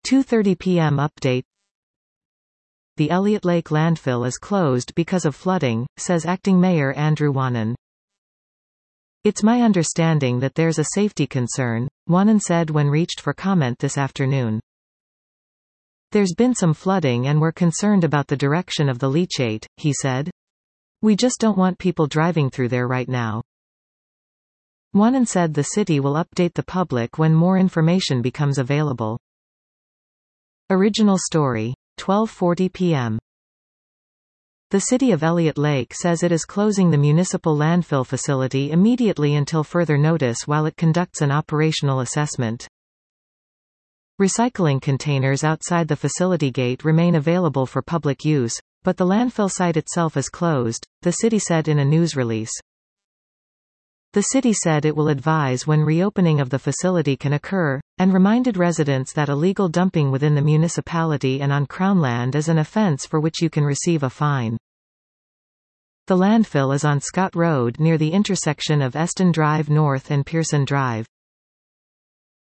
2:30 p.m. update. The Elliott Lake landfill is closed because of flooding, says Acting Mayor Andrew Wanan. It's my understanding that there's a safety concern, Wanan said when reached for comment this afternoon. There's been some flooding and we're concerned about the direction of the leachate, he said. We just don't want people driving through there right now. Wanan said the city will update the public when more information becomes available. Original story. 12:40 p.m. The city of Elliott Lake says it is closing the municipal landfill facility immediately until further notice while it conducts an operational assessment. Recycling containers outside the facility gate remain available for public use, but the landfill site itself is closed, the city said in a news release. The city said it will advise when reopening of the facility can occur, and reminded residents that illegal dumping within the municipality and on Crown land is an offense for which you can receive a fine. The landfill is on Scott Road near the intersection of Eston Drive North and Pearson Drive.